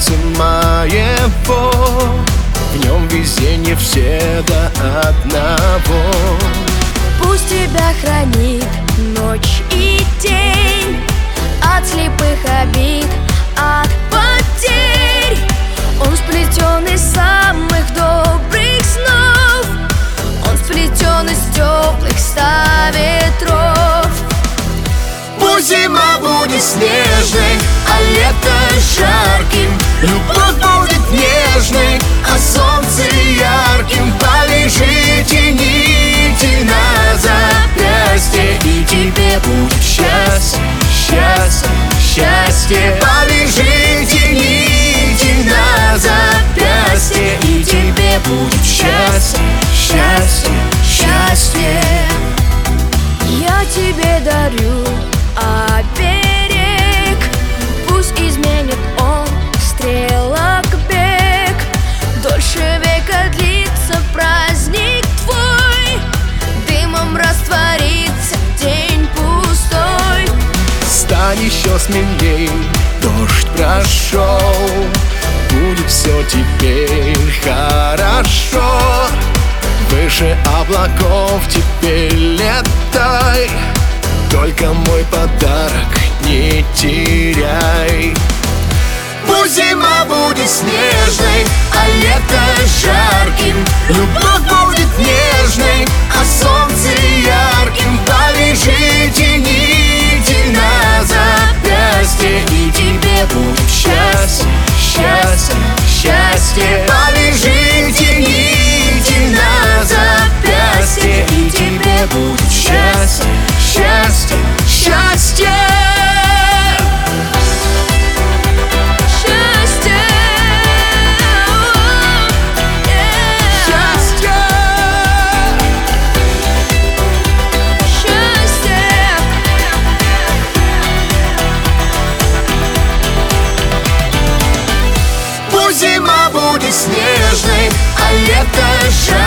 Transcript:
сердце моего, в нем везение все до одного. Пусть тебя хранит ночь и день от слепых обид, от потерь. Он сплетен из самых добрых снов, он сплетен из теплых 100 ветров. Пусть зима будет снежной, а лето жарким, любовь будет нежной, а солнце ярким. Повяжите нити на запястье, и тебе будет счастье, счастье, счастье. Повяжите нити на запястье, и тебе будет счастье, счастье, счастье. Я тебе дарю оберег, пусть изменит он стрелок бег. Дольше века длится праздник твой, дымом растворится день пустой. Стань еще смелей, дождь прошел, будет все теперь хорошо. Выше облаков теперь летай, только мой подарок не теряй. Пусть зима будет снежной, а лето жарким, любовь будет нежной, а солнце ярким. Повяжите нити на запястье, и тебе будет счастье, счастье, счастье. Повяжите нити на запястье, и тебе будет счастье, счастье, счастье. Зима будет снежной, а лето жарким.